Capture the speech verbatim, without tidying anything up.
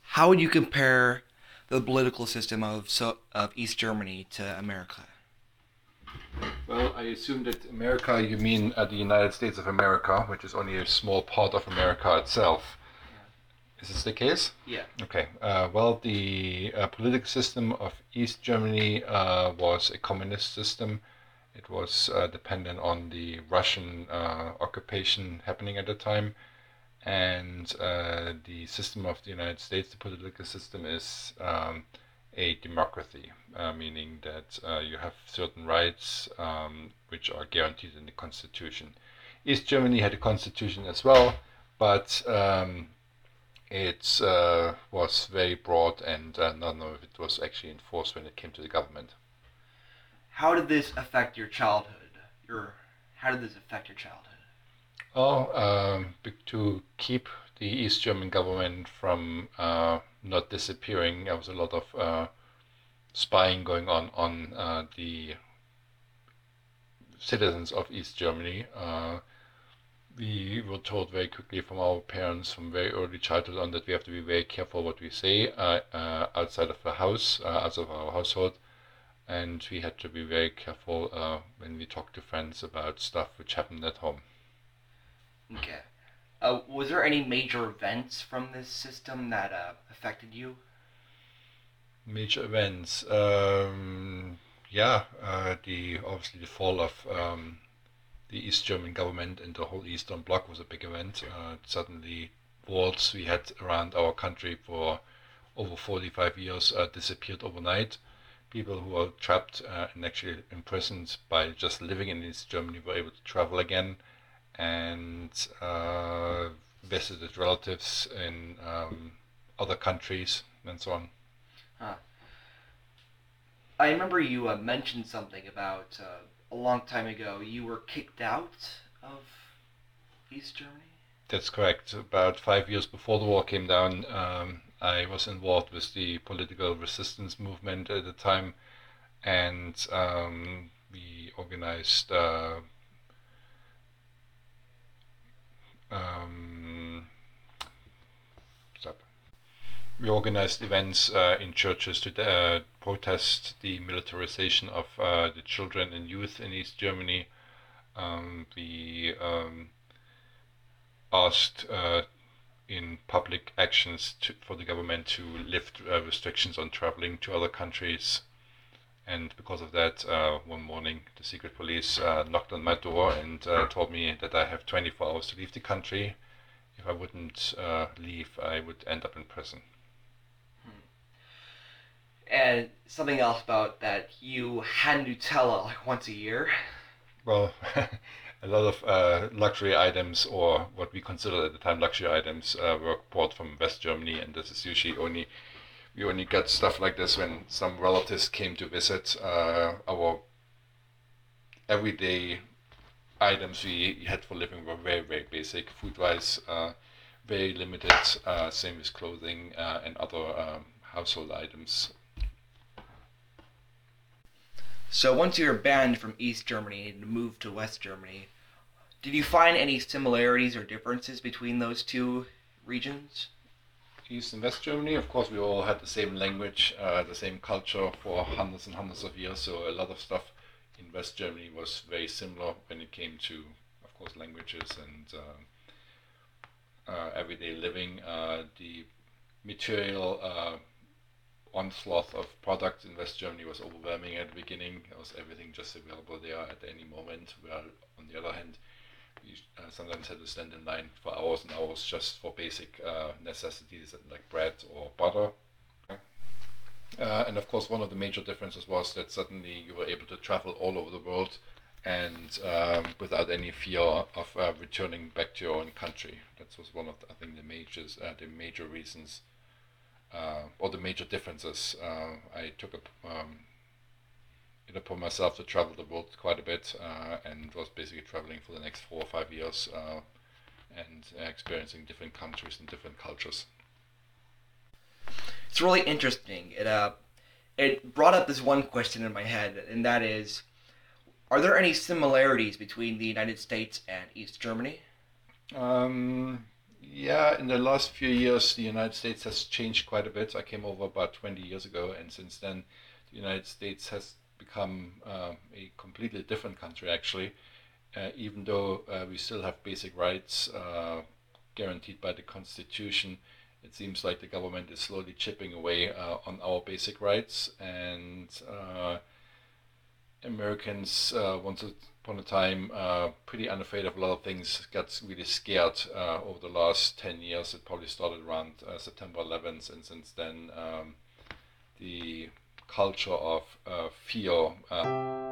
How would you compare the political system of so of East Germany to America? Well, I assume that America, you mean uh, the United States of America, which is only a small part of America itself. Is this the case? Yeah. Okay. Uh, well, the uh, political system of East Germany uh, was a communist system. It was uh, dependent on the Russian uh, occupation happening at the time. And uh, the system of the United States, the political system, is um, a democracy, uh, meaning that uh, you have certain rights um, which are guaranteed in the constitution. East Germany had a constitution as well, but um, it uh, was very broad and uh, none of it was actually enforced when it came to the government. How did this affect your childhood? Your how did this affect your childhood? Oh, um, to keep the East German government from uh, not disappearing, there was a lot of uh, spying going on on uh, the citizens of East Germany. Uh, we were told very quickly from our parents from very early childhood on that we have to be very careful what we say uh, uh, outside of the house, uh, outside of our household, and we had to be very careful uh, when we talk to friends about stuff which happened at home. Okay. Uh, was there any major events from this system that uh, affected you? Major events, um, yeah, uh, the obviously the fall of um, the East German government and the whole Eastern Bloc was a big event. Uh, suddenly, walls we had around our country for over forty-five years uh, disappeared overnight. People who were trapped uh, and actually imprisoned by just living in East Germany were able to travel again and uh, visited relatives in um, other countries and so on. Huh. I remember you uh, mentioned something about uh, a long time ago. You were kicked out of East Germany. That's correct. About five years before the war came down, um, I was involved with the political resistance movement at the time, and um, we organized uh, um, stop. We organized events uh, in churches to uh, protest the militarization of uh, the children and youth in East Germany. Um, we um, asked uh, in public actions to, for the government to lift uh, restrictions on traveling to other countries. And because of that, uh, one morning the secret police uh, knocked on my door and uh, told me that I have twenty-four hours to leave the country. If I wouldn't uh, leave, I would end up in prison. Hmm. And something else about that you had Nutella like once a year. Well, a lot of uh, luxury items, or what we considered at the time luxury items, uh, were brought from West Germany, and this is usually only we only got stuff like this when some relatives came to visit. Uh, our everyday items we had for living were very, very basic, food-wise, uh, very limited. Uh, same with clothing uh, and other um, household items. So once you were banned from East Germany and moved to West Germany, did you find any similarities or differences between those two regions? East and West Germany, of course, we all had the same language, uh, the same culture for hundreds and hundreds of years. So a lot of stuff in West Germany was very similar when it came to, of course, languages and uh, uh, everyday living. Uh, the material uh, onslaught of products in West Germany was overwhelming at the beginning. There was everything just available there at any moment. Where on the other hand, we uh, sometimes had to stand in line for hours and hours just for basic uh, necessities like bread or butter. Uh, and of course, one of the major differences was that suddenly you were able to travel all over the world and um, without any fear of uh, returning back to your own country. That was one of the, I think the majors, uh, the major reasons uh, or the major differences. Uh, I took a, um, it upon myself to travel the world quite a bit uh, and was basically traveling for the next four or five years uh, and uh, experiencing different countries and different cultures. It's really interesting. It uh, it brought up this one question in my head, and that is, are there any similarities between the United States and East Germany? Um, Yeah, in the last few years, the United States has changed quite a bit. I came over about twenty years ago, and since then, the United States has become uh, a completely different country, actually. Uh, even though uh, we still have basic rights uh, guaranteed by the Constitution, it seems like the government is slowly chipping away uh, on our basic rights, and uh, Americans uh, once upon a time uh, pretty unafraid of a lot of things got really scared uh, over the last ten years. It probably started around uh, September eleventh, and since then um, the culture of uh, fear uh,